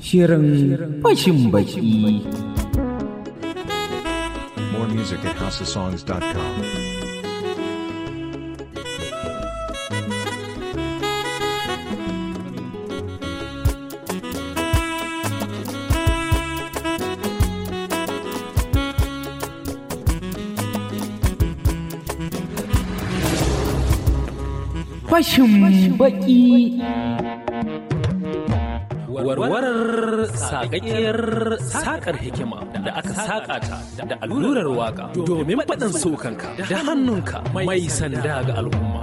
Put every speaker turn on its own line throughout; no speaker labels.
Shirin fashin baki.
More music at housesongs.com.
Fashin baki.
Warwarar sakakkiyar sakar hikima da aka saka ta da allurar waka domin faɗin sokanka da hannunka mai sanda ga al'umma.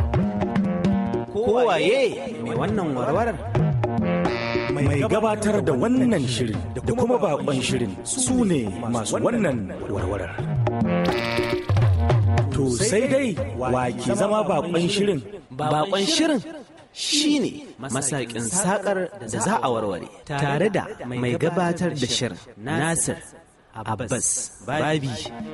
Kowaye mai wannan warwarar?
Mai gabatar da wannan shirin da kuma bakon shirin su ne masu wannan warwarar. To sai dai wa ke zama bakon shirin?
Bakon shirin shi ne masakin sakar da za a warware tare da mai gabatar da shirin Nasir Abbas Babi.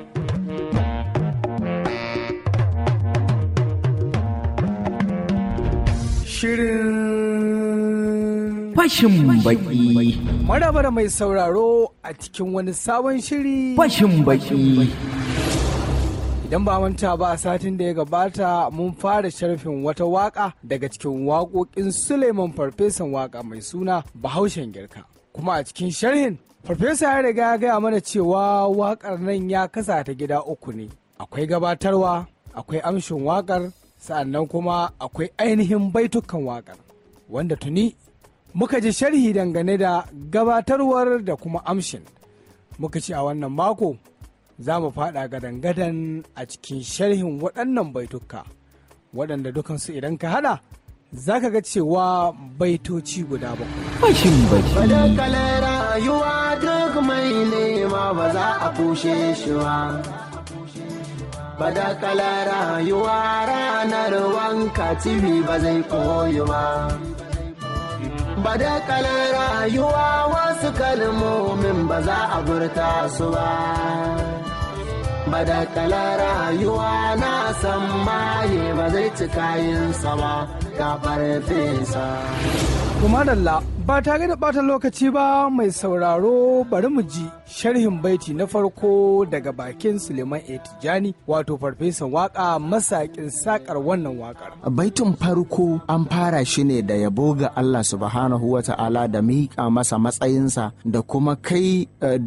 Shirin fashin baki.
Maraba da mai sauraro a cikin wani sabon shiri
Fashin baki.
Idan ba manta ba a satin da ya gabata mun fara sharfin wata waka daga cikin waƙoƙin Suleiman Farfesan waka mai suna Bahaushen Girka. Kuma a cikin sharhin Farfesa ya riga ya gaya mana cewa wakar nan ya kasa ta gida uku ne. Akwai gabatarwa, akwai amshin wakar, sa'annan kuma akwai ainihin baitukan wakar. Wanda tuni muka ji sharhi dangane da gabatarwar da kuma amshin. Muka ce a wannan mako za mu faɗa gadan-gadan a cikin sharhin waɗannan baituka waɗanda dukansu idan ka hada za ka ga cewa baitoci guda bakwai.
Fashin baki.
Badakalar rayuwa duk mai nema ba za a kushe shi ba. Badakalar rayuwa ranar wanka TV ba zai koyi ba. Badakalar rayuwa wasu kalmomin ba za a furta su ba. Badakalar rayuwa na san maye ba zai ci kayansa ba ga farfesa.
Kuma dalla ba tare da ɓata lokaci ba mai sauraro bari mu ji sharhin baiti na farko daga bakin Suleiman Tijjani wato farfesan waka masakin sakar wannan wakar.
Baitin farko an fara shi ne da yabo ga Allah subhanahu wa ta'ala da miƙa masa matsayinsa da kuma kai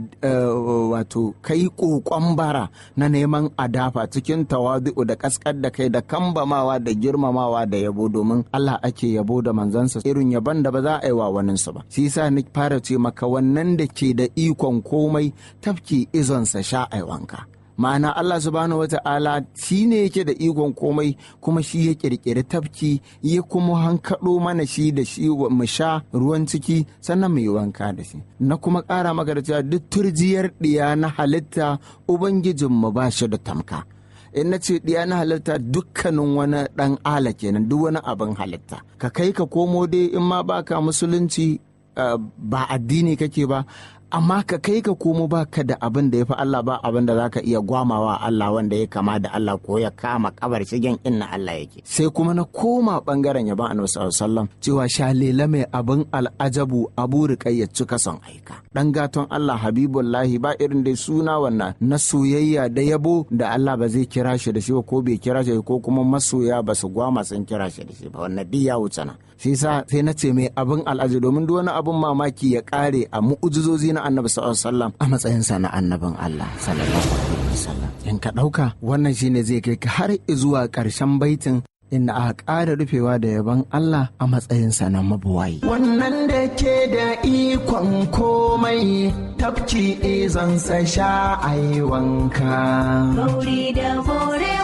ƙoƙon bara na neman adafa cikin tawadu'u da kaskar da kai da kambamawa da girmamawa da yabo domin Allah ake yabo da manzansa irin yabon da ba za a yi wa waninsa ba. Shi yasa ni fara ce maka wannan da ke da ikon komai tafki izonsa sha wanka. Ma'ana Allah subhanahu wa ta'ala shi ne yake da ikon komai kuma shi ya kirkiri tafki ya kuma hankaɗo mana shi da shi mu sha ruwan ciki sannan mu yi wanka da shi. Na kuma ƙara maka da cewa duk turjiyar ɗiya na halitta Ubangijinmu ba shi da tamka. In na ce ɗiya na halitta dukkanin wani ɗan ala kenan duk wani abin halitta. Ka kai ka komo dai in ma baka musulunci ba addini kake ba amma ka kai ka komo ba ka da abin da ya fi Allah ba abin da za ka iya gwamawa Allah wanda ya kama da Allah ko ya kama kabar shigen inna Allah yake. Sai kuma na koma bangaren yaban Annabi sallallahu alaihi wasallam cewa shalela mai abin al'ajabu Abu Ruqayya cika son aika. Dan gaton Allah Habibullahi ba irin dai suna wannan na soyayya da yabo da Allah ba zai kira shi da shi ko bai kira shi ko kuma masoya ba su gwama sun kira shi da shi ba wannan duk ya wuce na. Sai na ce mai abin al'ajabu domin duk wani abin mamaki ya kare a mu'ujizozi na Annabi sallallahu alaihi wasallam a matsayinsa na annabin Allah sallallahu alaihi wasallam. In ka ɗauka wannan shine zai kai ka har zuwa ƙarshen baitin inda aka ƙara rufewa da yaban Allah a matsayinsa na mabuwayi.
Wannan da ke da ikon komai tafki izansa sha ai wanka.
Bauri da bore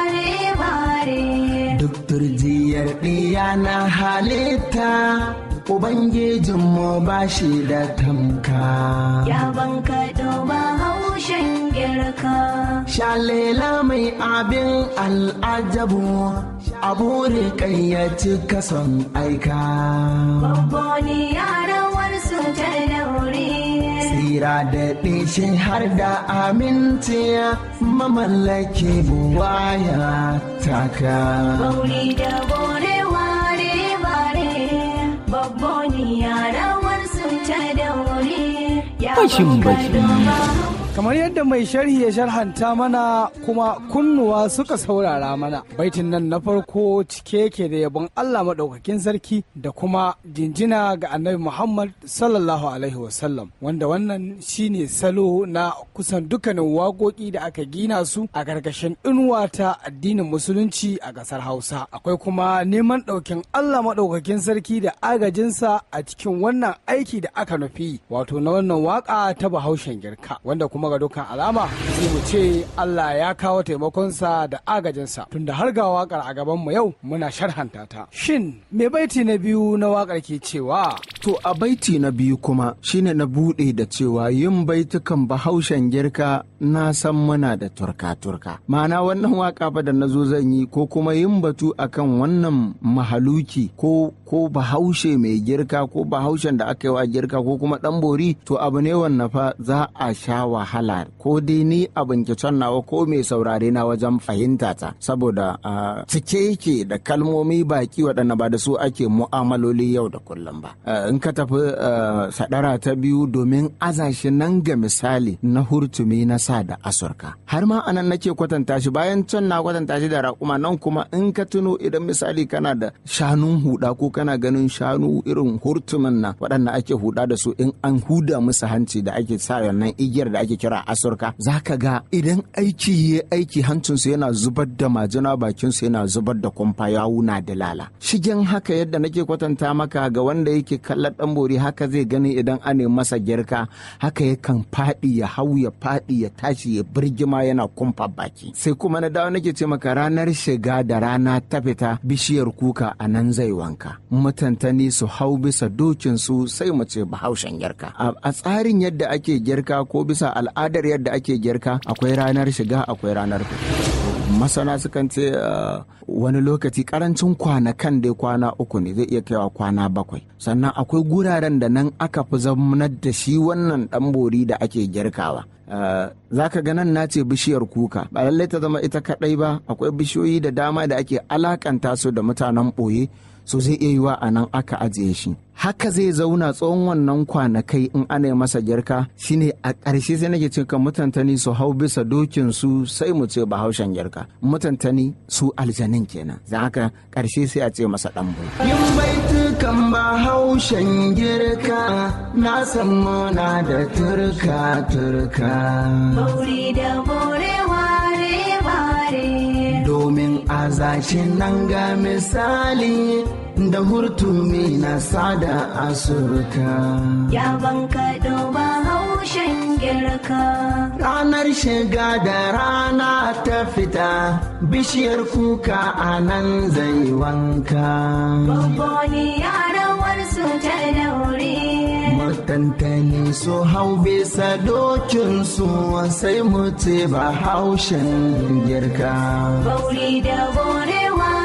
ware.
Duk turjiyar ɗiya na halitta Ubangijinmu ba shi da tamka.
Ya banka doba haushen girka.
Shalela mai abin al'ajabu Abu Ruqayya cika son aika.
Babboni yarawar su ta daure.
Tsira da ɗishi har da aminci mamallaki buwaya taka.
Bauri da bore ware bare. Babboni yarawar su ta daure.
fashin baki.
Kamar yadda mai sharhi ya sharhanta mana kuma kunnuwa suka saurara mana, baitin nan na farko cike yake da yabon Allah maɗaukakin sarki da kuma jinjina ga annabi Muhammad sallallahu alaihi wasallam, wanda wannan shine salo na kusan dukkanin waƙoƙi da aka gina su a ƙarƙashin inuwa ta addinin musulunci a ƙasar Hausa. Akwai kuma neman ɗaukin Allah maɗaukakin sarki da agajinsa a cikin wannan aiki da aka nufi, wato na wannan waƙa ta Bahaushen Girka, wanda kuma ga dukkan alama sai mu ce Allah ya kawo taimakonsa da agajinsa, tunda har ga wakar a gaban mu yau muna sharhanta ta. Shin me baiti na biyu na wakar ke cewa?
To a baiti na biyu kuma shine na bude da cewa yin baitukan Bahaushen Girka na san muna da turka-turka. Ma'ana wannan waka fa da nazo zan yi ko kuma yin batu akan wannan mahaluki ko Bahaushe mai girka ko Bahaushen da aka yi wa girka ko kuma dan bori, to abu ne wannan fa za a sha wahala ko dai ni a binkicen nawa ko mai saurare na wajen fahimta ta, saboda cike yake da kalmomi baki waɗanda ba da su ake mu'amaloli yau da kullum ba. In ka tafi sadara ta biyu domin azashi nan ga misali na hurtumi na sa da asurka, har ma anan nake kwatanta shi, bayan can na kwatanta shi da raƙuma, nan kuma in ka tuno idan misali kana da shanun huda ko kana ganin shanu irin hurtumin nan waɗanda ake huda da su, in an huda musu hanci da ake sa wannan igiyar da ake kira asurka, za ka ga idan aiki ya aiki hancinsu yana zubar da majina, bakinsu yana zubar da kumfa, yawuna da lala. Shigen haka yadda nake kwatanta maka ga wanda yake kallon dan bori, haka zai gani idan an masa girka, haka yakan faɗi ya hau ya faɗi ya tashi ya birgima yana kumfa baki. Sai kuma na dawo nake ce maka ranar shiga da rana ta fita bishiyar kuka a nan zai wanka, mutantani su hau bisa dokin su, sai mu ce Bahaushen Girka. A tsarin yadda ake girka ko bisa al'adar yadda ake girka, akwai ranar shiga akwai ranar fita. Masana sukan ce wani lokaci karancin kwanakan dai kwana 3 ne, zai iya kaiwa kwana 7. Sannan akwai guraren da nan aka fi zamanar da shi wannan dan bori da ake girkawa. Za ka ga nan na ce bishiyar kuka, ba lallai ta zama ita kadai ba, akwai bishiyoyi da dama da ake alakanta su da mutanen ɓoye, so zai iya yiwa a nan aka ajiye shi. Haka zai zauna tsawon wannan kwanakai in ana masa girka, shine a ƙarshe sai nake ce kan mutantani su hau bisa dokin su, sai mu ce Bahaushen Girka. Mutantani su aljanin kenan, za haka ƙarshe sai a ce masa ɗan bai.
Yin baitukan Bahaushen Girka na san muna da turka-turka.
Bauri da bore ware-ware.
Domin a zashin nan ga misali da hurtumi na sada asurka.
Ya bankaɗo Bahaushen Girka.
Ranar shiga da rana ta fita, bishiyar kuka a nan zai wanka.
Babboni yarawar su ta daure.
Mutantani su hau bisa dokinsu, sai mu ce Bahaushen Girka.
Bauri da bore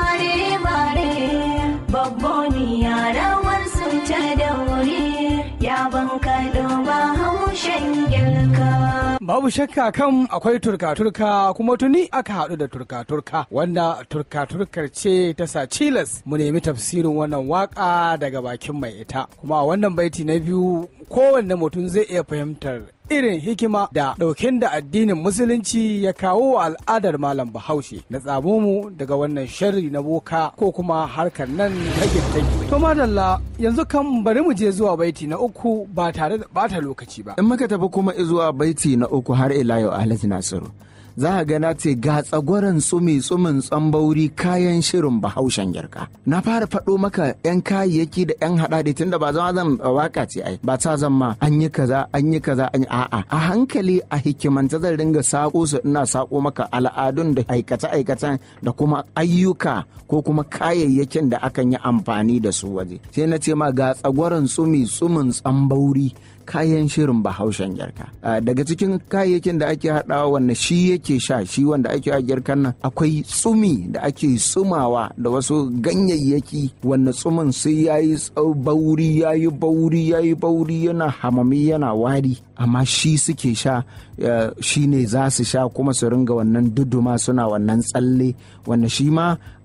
ware-ware. Babboni yarawar su ta daure. Ya bankaɗo Bahaushen Girka.
Babu shakka kan akwai turka-turka, kuma tuni aka haɗu da turka-turka, wanda turka-turkar ce ta sa cilas mu nemi tafsirin wannan waka daga bakin mai ita. Kuma wannan baiti na biyu kowanne mutum zai iya fahimtar irin hikima da ɗaukin da addinin musulunci ya kawo wa al'adar malam Bahaushe na tsamo mu daga wannan sharri na boka ko kuma harkar nan tagin-tagin. To madalla, yanzu kan bari mu je zuwa baiti na 3 ba tare da bata lokaci ba.
In muka tafi kuma zuwa baiti na 3 har ila yau Alhaji Nasiru, za a gana ce ga tsagwaron tsumin tsambauri kayan shirin Bahaushen Girka. Na fara faɗo maka 'yan kayayyaki da 'yan haɗaɗe tun da ba zama zan waka ce ai, ba ta zama an yi kaza an yi kaza an yi a'a. A hankali a hikimanta zan ringa sako su, ina sako maka al'adun da aikace-aikacen da kuma ayyuka ko kuma kayayyakin da akan yi amfani da su waje. Sai na ce ma ga tsagwaron tsumin tsambauri kayan shirin Bahaushen Girka. Daga cikin kayayyakin da ake haɗawa wanda shi yake sha, shi wanda ake a girkan nan, akwai tsumi da ake tsumawa da wasu ganyayyaki wanda tsumin sai yayi bauri yayi bauri yana hamami yana wari, amma shi suke sha, shi ne za su sha kuma su ringa wannan duduma suna wannan tsalle, wanda shi ma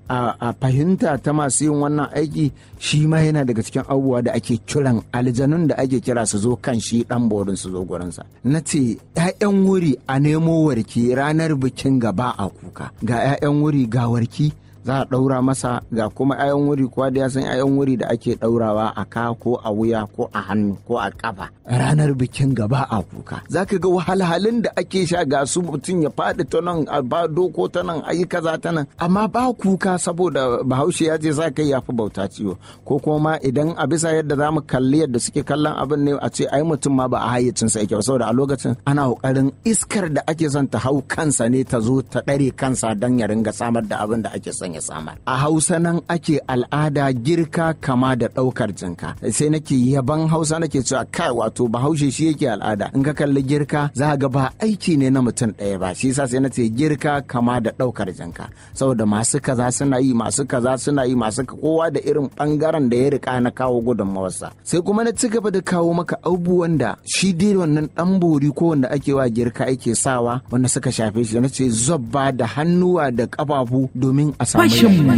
a fahimta ta masu yin wannan aiki shi ma yana daga cikin abubuwa da ake kiran aljanun da ake kira su zo kan shi dan borin su zo gurinsa. Na ce 'ya'yan wuri a nemo warki ranar bikin gaba a kuka, ga 'ya'yan wuri ga warki za a ɗaura masa, ga kuma 'ya'yan wuri kuwa da ya san 'ya'yan wuri da ake ɗaurawa a ka ko a wuya ko a hannu ko a ƙafa ranar bikin gaba a kuka. Za ka ga wahalhalun da ake sha ga su mutum ya faɗi ta nan a ba doko ta nan a yi kaza ta nan amma ba kuka saboda bahaushe ya ce sa kai ya fi bauta ciwo. Ko kuma idan a bisa yadda za mu kalli yadda suke kallon abin ne a ce ai mutum ma ba a hayyacinsa yake ba saboda a lokacin ana ƙoƙarin iskar da ake son ta hau kansa ne ta zo ta ɗare kansa don ya ringa samar da abin da ake son ya samar. A Hausa nan ake al'ada girka kama da ɗaukar jinka, sai nake yaban Hausa nake cewa kai wato bahaushe shi yake al'ada. In ka kalli girka za ga ba aiki ne na mutum ɗaya ba, shi yasa sai nace girka kama da ɗaukar jinka saboda masu kaza suna yi, masu kaza suna yi, masu kowa da irin bangaren da ya rika na kawo gudunmawarsa. Sai kuma na ci gaba da kawo maka abubuwan da shi dai wannan ɗan bori ko wanda ake wa girka ake sawa wanda suka shafe shi. Nace zobba da hannuwa da ƙafafu domin a samu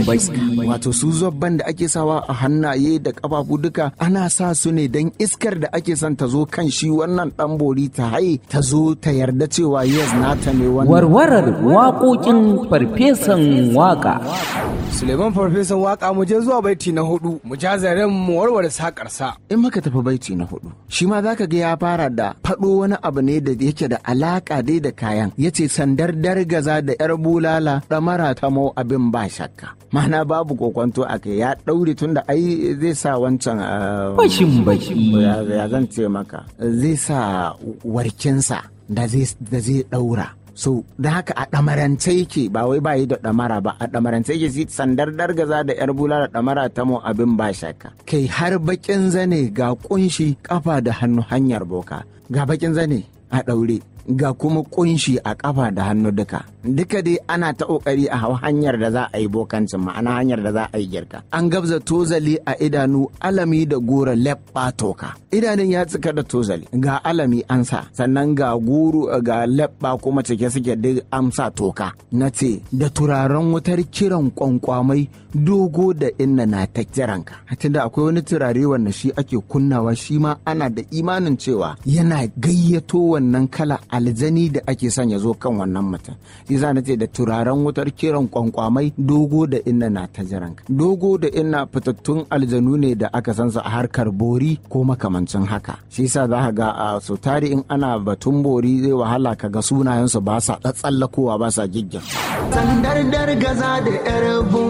wato su zobban da ake sawa a hannaye da kafafu duka ana sa su ne don iskar da ake son ta zo kan shi wannan dan bori ta haye ta zo ta yarda cewa yes nata ne wannan.
Warwarar waƙoƙin farfesan waƙa.
Suleiman farfesan waƙa mu je zuwa baiti na 4 mu ja zaren mu warware sakarsa.
In maka tafi baiti na 4 shi ma zaka ga ya fara da faɗo wani abu ne da yake da alaka dai da kayan, yace sandar dargaza da yar bulala ɗamara ta mau abin ba shakka. Mana babu kokwanto a kai ya ɗaure tun da ai zai sa wancan
fashin baki
ya zan ce maka zai sa warkinsa da zai ɗaura. So da haka a ɗamarance yake ba wai ba yi da ɗamara ba, a ɗamarance yake sandar dargaza da yar bula da ɗamara ta mu abin ba shakka. Kai har bakin zane ga kunshi kafa da hannu hanyar boka, ga bakin zane a ɗaure ga kuma kunshi a kafa da hannu duka dai ana ta kokari a hau hanyar da za a yi bokancin, ma'ana hanyar da za a yi girka. An gabza tozali a idanu, alami da gora leɓɓa toka. Idanun ya cika da tozali ga alami an sa, sannan ga guru ga leɓɓa kuma cike suke duk an sa toka. Na ce da turaren wutar kiran kwankwamai dogo da inna na ta kiranka. Tunda akwai wani turare wanda shi ake kunnawa shi ma ana da imanin cewa yana gayyato wannan kala aljani da ake son ya zo kan wannan mutum. Isa na ce da turaren wutar kiran kwankwamai dogo da inna na ta jiranka. Dogo da inna fitattun aljanu ne da aka san su a harkar bori ko makamancin haka. Shi yasa za ka ga a so tari in ana batun bori zai wahala ka ga sunayensu ba sa tsallakowa ba sa giggin.
Sandar dargaza da yar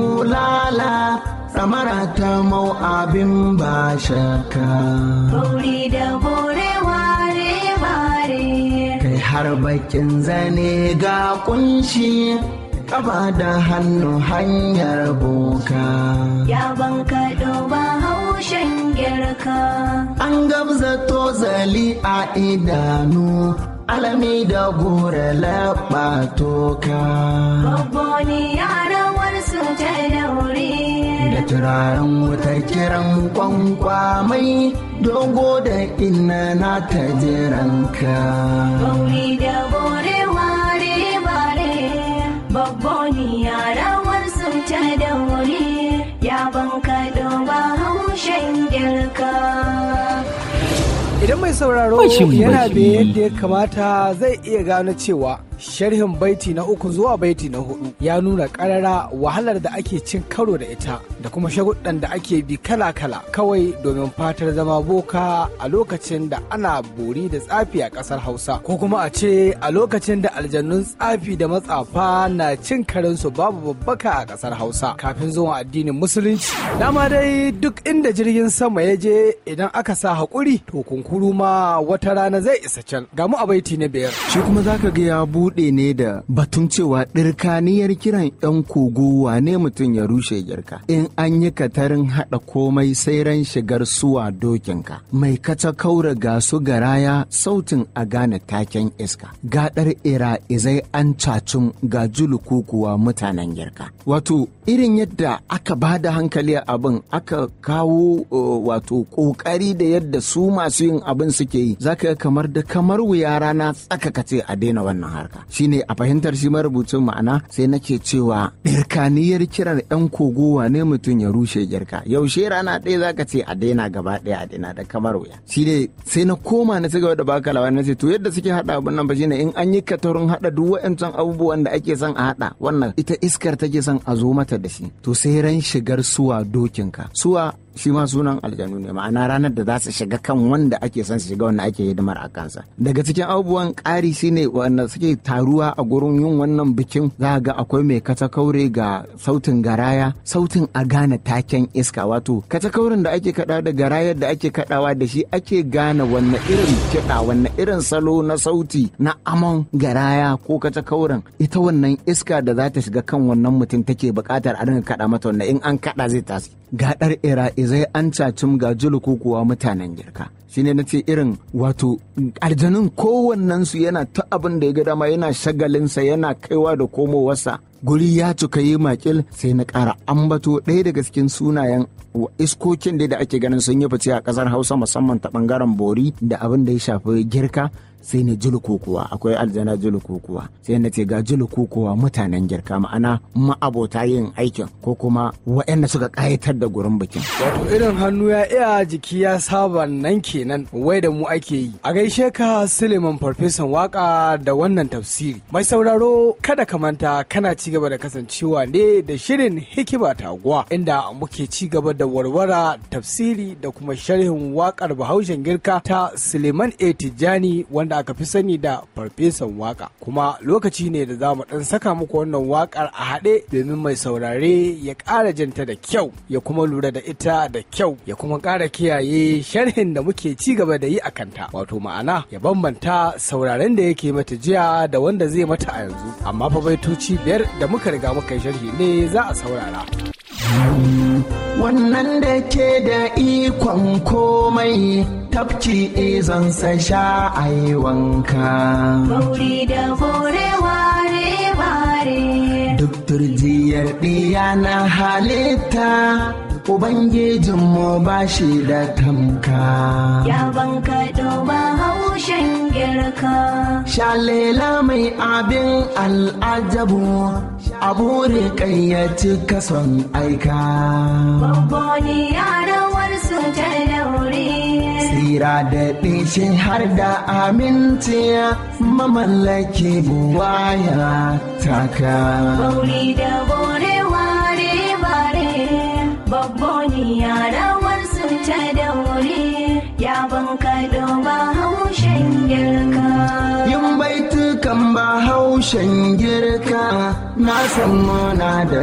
bulala samara ta mau abin ba shakka.
Bauri da bore ware bare.
Kai har bakin zane ga kunshi kafa da hannu hanyar boka.
Ya banka ba haushen girka.
An gabza tozali a idanu, alami da gora laɓa toka.
Babboni yarawar su ta daure.
Da turaren wutar kiran kwankwamai dogo da inna na ta jiranka.
Bauri da bore ware bare. Babboni yarawar su ta daure. Ya banka ba haushen girka.
Idan mai sauraro yana da yadda ya kamata zai iya gano cewa sharhin baiti na 3 zuwa baiti na 4 ya nuna karara wahalar da ake cin karo da ita da kuma shaguddan da ake bi kala-kala kawai domin fatar zama boka a lokacin da ana bori da tsafi a kasar Hausa, ko kuma a ce a lokacin da aljannun tsafi da matsafa na cin karensu babu babbaka a kasar Hausa kafin zuwa addinin musulunci. Dama dai duk inda jirgin sama ya je idan aka sa haƙuri to kunkuru ma wata rana zai isa can. Ga mu a baiti na 5.
Shi kuma zaka ga ya buɗe ne da batun cewa ɗirkaniyar kiran 'yan kogo wane mutum ya rushe girka. In an yi katarin haɗa komai sai ran shigar suwa dokinka. Mai kaca kaura ga su garaya sautin a gane taken iska. Gaɗar ira izai an cacin ga juluku kuwa mutanen girka. Wato irin yadda aka ba da hankali a abin aka kawo wato ƙoƙari da yadda su masu yin abin suke yi, zaka ga kamar wuya rana tsaka kace a daina wannan harka. girka. Shine a fahimtar shi marubucin ma'ana sai nake cewa ɗirkaniyar kiran 'yan kogowa ne mutum ya rushe girka. Yaushe rana ɗaya zaka ce a daina gaba ɗaya a daina da kamar wuya. Shine sai na koma na cigaba da baka labari na ce to yadda suke haɗa abin nan ba shine in an yi katarin haɗa duk wa'ancan abubuwan da ake son a haɗa wannan ita iskar take son a zo mata da shi. To sai ran shigar suwa dokinka. Suwa shi ma sunan aljanu ne, ma'ana ranar da za su shiga kan wanda ake son su shiga wanda ake hidimar a kansa. Daga cikin abubuwan ƙari shine wanda suke taruwa a gurin yin wannan bikin za ga akwai mai katakaure ga sautin garaya, sautin a gane taken iska, wato katakauren da ake kaɗa da garayar da ake kaɗawa da shi ake gane wanne irin kiɗa wanne irin salo na sauti na amon garaya ko katakauren ita wannan iska da za ta shiga kan wannan mutum take buƙatar a dinga kaɗa mata wanda in an kaɗa zai tasi. Gaɗar izai an cacim ga juluku kuwa mutanen girka. Shine na ce irin wato aljanun kowannensu yana ta abin da ya ga dama, yana shagalinsa, yana kaiwa da komowarsa. Guri ya cika yi makil sai na ƙara ambato ɗaya daga cikin sunayen iskokin da ake ganin sun yi fice a ƙasar Hausa musamman ta ɓangaren bori da abin da ya shafi girka. Sai na julukukuwa, akwai aljana julukukuwa, sai na ce ga julukukuwa mutanen girka, ma'ana ma'abota yin aikin ko kuma waɗanda suka ƙayatar da gurin bikin.
Wato irin hannu ya iya jiki ya saba nan kenan wai da mu ake yi. A gaishe ka Suleiman farfesan waka da wannan tafsiri. Mai sauraro kada ka manta kana ci gaba da kasancewa ne da shirin Hikima Taguwa inda muke ci gaba da warwara tafsiri da kuma sharhin wakar Bahaushen girka ta Suleiman A. Tijjani wanda aka fi sani da farfesan waka. Kuma lokaci ne da za mu dan saka muku wannan wakar a haɗe domin mai saurare ya ƙara janta da kyau ya kuma lura da ita da kyau ya kuma ƙara kiyaye sharhin da muke ci gaba da yi a kanta, wato ma'ana ya bambanta sauraren da yake mata jiya da wanda zai mata a yanzu. Amma fa baitoci 5 da muka riga muka yi sharhi ne za a saurara.
Wannan da ke da ikon komai tafki izansa sha ai wanka.
Bauri da bore ware bare.
Duk turjiyar ɗiya na halitta Ubangijinmu ba shi da tamka.
Ya banka ba haushen girka.
Shalela mai abin al'ajabu abu riƙayyaci kason aika.
Babboni yarawar su ta daure.
Tsira da ɗishi har da aminci mamallaki buwaya taka.
Bauri da bore ware bare. Babboni yarawar su ta daure. Ya banka ba haushen girka.
Yin baitukan ba haushen girka na san muna da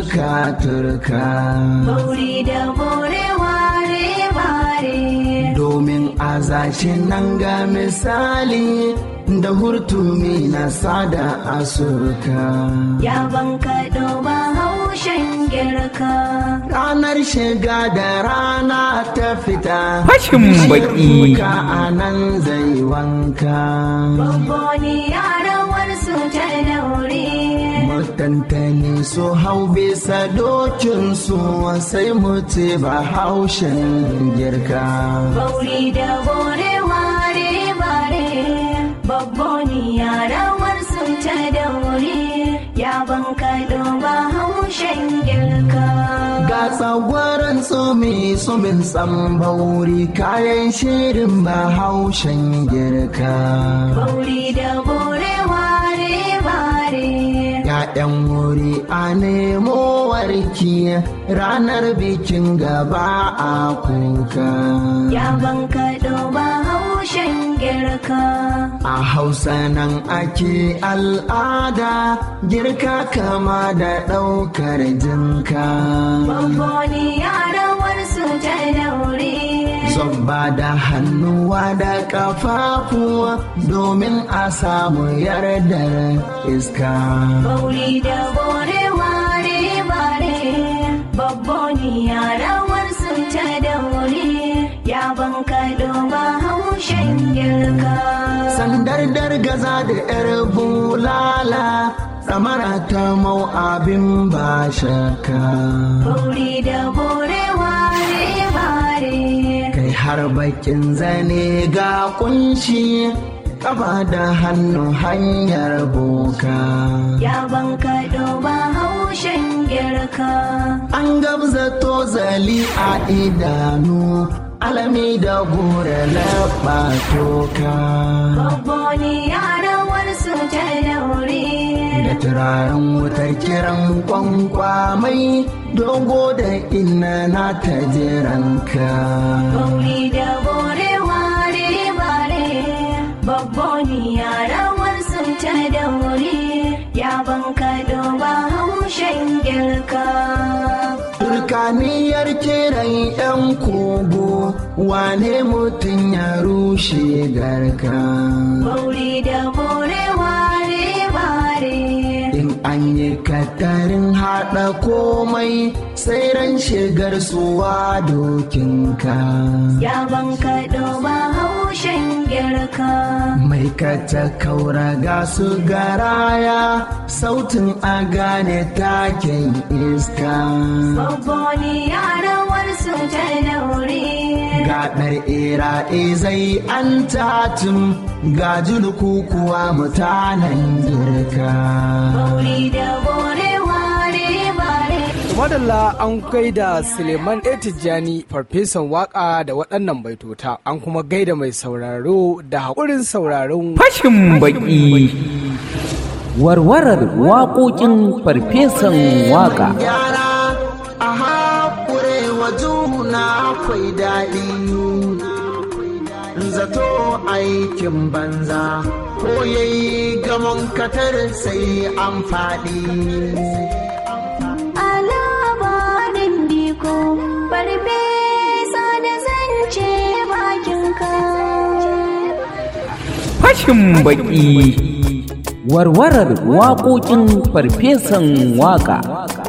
turka.
Bauri da bore ware bare.
Domin a zashin nan ga misali da hurtumi na sada asurka.
Ya banka ba haushen girka.
Ranar shiga da rana ta fita.
Fashin baki.
Ka anan zai wanka.
Babboni yarawar su ta daure.
Mutantani su hau bisa dokinsu sai mu ce ba haushen girka.
Bauri da bore ware bare. Babboni yarawar su ta daure. Ya banka ba haushen girka.
Ga tsagwaron tsumin tsambauri kayan shirin ba haushen girka.
Bauri da bore ware bare.
‘Ya'yan wuri a nemo warki ranar bikin gaba a kuka.
Ya banka ba haushen girka.
A Hausa nan ake al'ada girka kama da ɗaukar jinka.
Babboni yarawar su ta daure.
Zobba da hannuwa da ƙafafuwa domin a samu yardar iska.
Bauri da bore ware bare. Babboni yarawar su ta daure. Ya banka ba haushen girka.
Sandar dargaza da ‘yar bulala tsamara ta mau abin ba shakka.
Bauri da bore ware bare.
Kai har bakin zane ga kunshi kaba da hannu hanyar boka.
Ya bankaɗo ba haushen girka.
An gabza tozali a idanu, alami da gora laɓa toka.
Babboni yarawar su ta daure.
Da turaren wutar kiran kwankwamai, dogo da ina na ta jiranka.
Bauri da bore ware bare. Babboni yarawar su ta daure. Ya bankaɗo ba haushen girka.
Turkaniyar kiran 'yan kogo, wane mutum ya rushe garka.
Bauri da bore ware bare.
In an yi katarin haɗa komai, sai ran shigar suwa dokinka.
Ya bankaɗo ba haushen girka.
Mai kata kaura ga su garaya, sautin a gane taken iska.
Babboni yarawar su ta daure.
Gaɗar ira'i zai an tatum, ga julku kuwa mutanen girka.
Bauri da bore ware bare.
Madalla an gaida Suleiman Tijjani farfesan waka da waɗannan baitota, an kuma gaida mai sauraro da haƙurin sauraron
fashin baki. Warwarar waƙoƙin farfesan waka.
Yara a haƙure wa juna akwai daɗi, zato aikin banza ko yayi gamon katar sai an faɗi.
A labarin biko farfesa da zance bakinka.
Fashin baki. Warwarar waƙoƙin farfesan waka.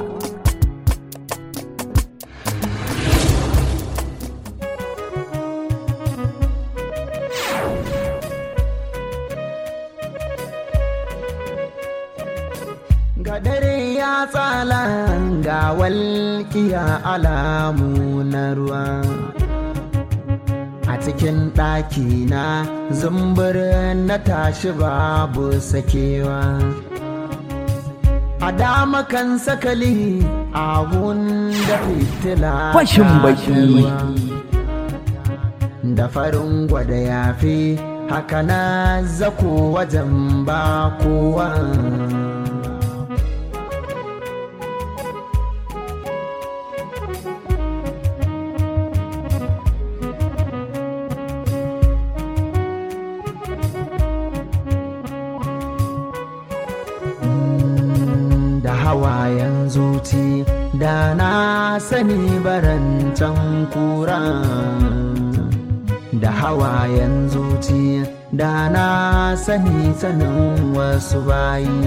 Ga dare ya tsala ga walƙiya alamu na ruwa. A cikin ɗaki na zumbur na tashi babu sakewa. A dama kan sakali abun da fitila
Fashin baki.
da farin gwada yafi haka na zako wajen ba kowa. Hawayen zuci da na sani barancan kura. Da hawayen zuci da na sani sanin wasu bayi.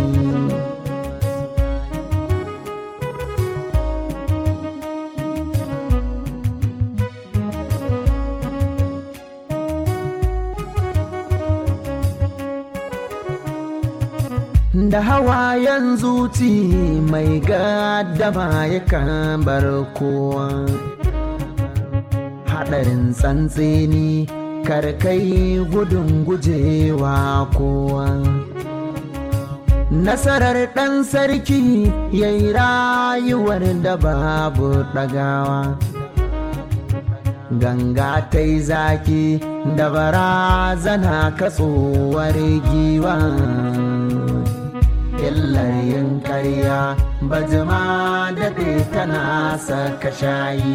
Da hawayen zuci mai gaddama yakan bar kowa. Haɗarin tsantseni karkai gudun gujewa kowa. Nasarar ɗan sarki yayi rayuwar da babu ɗagawa. Ganga ta yi zaki da barazana katsuwar giwa. Illar yin karya bajima daɗe tana saka shayi.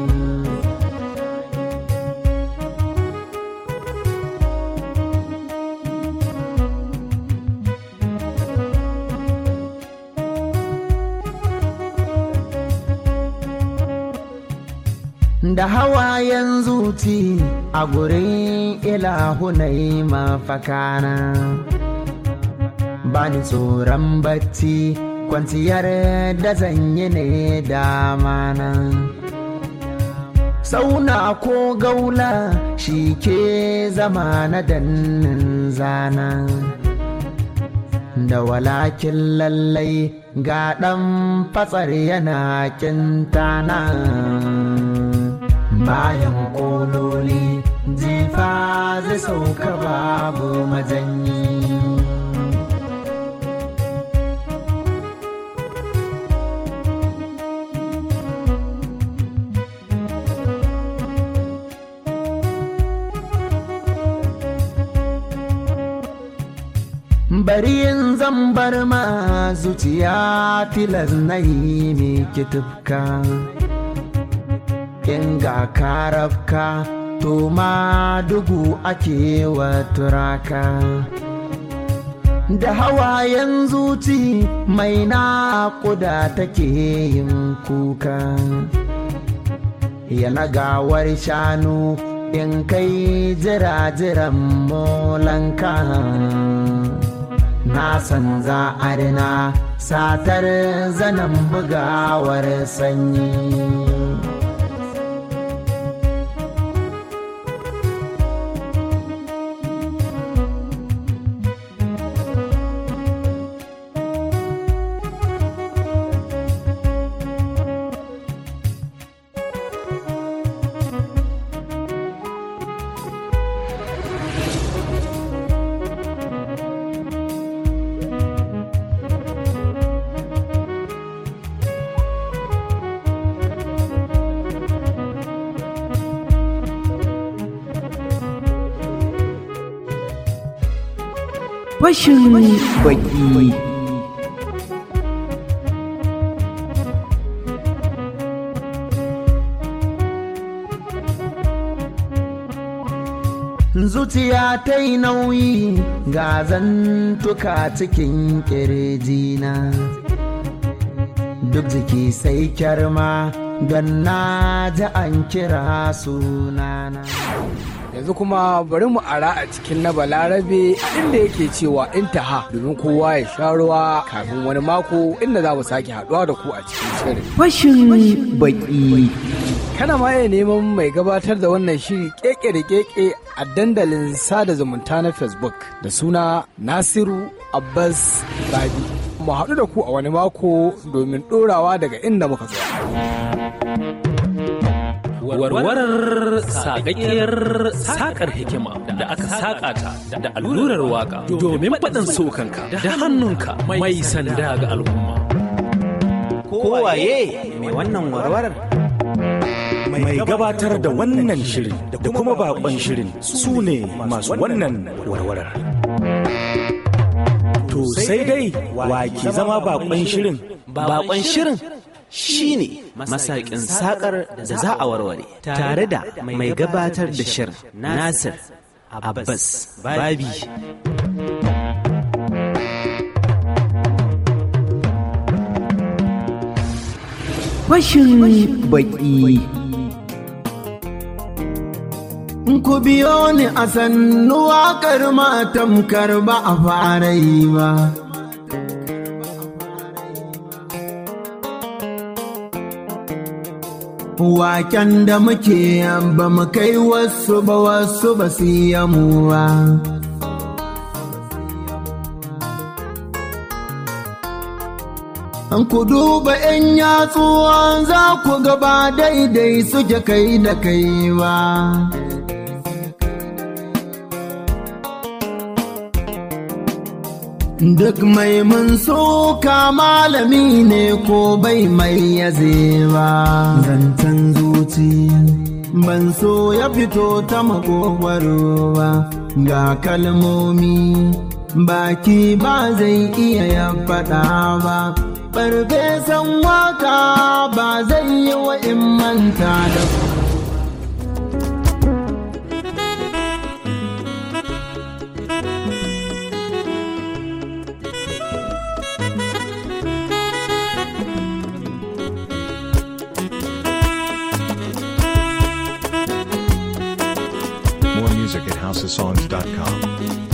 Da hawayen zuci a gurin ilahunai mafakana. Bani tsoron bacci kwanciyar da zanyi ne damana. Sauna ko gaula shi ke zama na dannin zana. Da walakin lallai ga ɗan fatsar yana kintana. Bayan kololi jifa zai sauka babu majanyi. Bari yin zambar ma zuciya tilas na yi miki tufka, in ga karafka to ma dugu ake wa turaka. Da hawayen zuci mai naƙuda take yin kuka, yana gawar shanu in kai jira-jiran molanka. Na san za a rina satar zanen bugawar sanyi.
Fashin baki.
Zuciya ta yi nauyi ga zantuka cikin ƙirjina, duk jiki sai kyarma don na ji an kira sunana.
Yanzu kuma bari mu ara a cikin na Balarabe inda yake cewa intaha, domin kowa ya sha ruwa kafin wani mako inda za mu sake haɗuwa da ku a cikin shirin
Fashin baki.
Kana ma iya neman mai gabatar da wannan shiri keke da keke a dandalin sada zumunta na Facebook da suna Nasiru Abbas Rabi. Mu haɗu da ku a wani mako domin ɗorawa daga inda muka tsaya.
Warwarar sagakkiyar sakar hikima da aka saƙa ta da allurar waka domin faɗin sokanka da hannunka mai sanda ga al'umma.
Kowaye mai wannan warwarar?
Mai gabatar da wannan shirin da kuma bakon shirin su ne masu wannan warwarar. To sai dai wa ke zama bakon shirin?
Bakon shirin shi ne masakin sakar da za a warware tare da mai gabatar da shirin Nasir Abbas Babi.
Fashin baki.
Ku biyo ni a sannu waƙar matamkar ba a fara yi ba. Waken da muke ba mu kai wasu ba su yi mu ba. An ku duba ‘yan yatsuwan za ku gaba daidai suke kai da kai ba. Duk mai mun soka malami ne ko bai mai yaze ba. Zancen zuci ban so ya fito ta makogwaro ba. Ga kalmomi baki ba zai iya ya faɗa ba. Farfesan waka ba zai yi wa in manta da ku.
More music at housesongs.com.